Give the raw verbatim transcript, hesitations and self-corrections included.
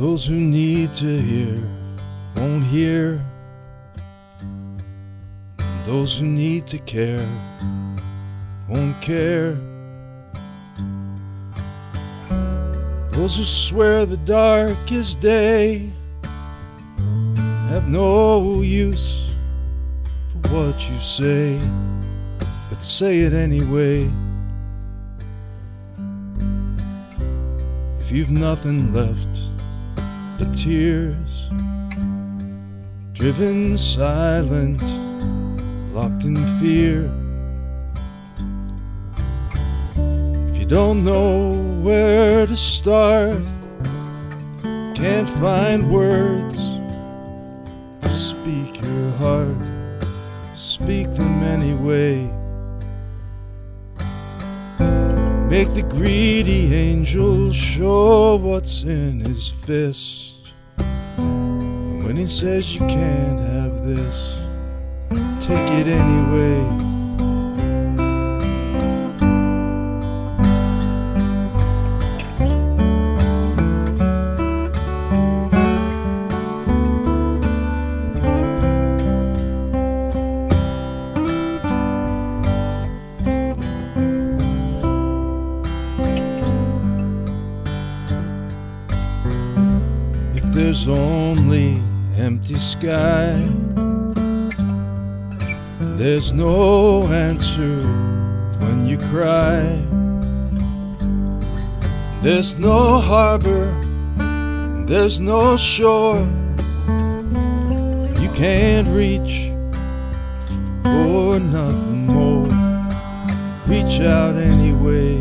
Those who need to hear won't hear. Those who need to care won't care. Those who swear the darkest day have no use for what you say, but say it anyway. If you've nothing left but tears, driven silent, locked in fear, if you don't know where to start, can't find words to speak your heart, speak them anyway. Make the greedy angel show what's in his fist. And when he says you can't have this, take it anyway. There's only empty sky, there's no answer when you cry. There's no harbor, there's no shore you can't reach for nothing more. Reach out anyway.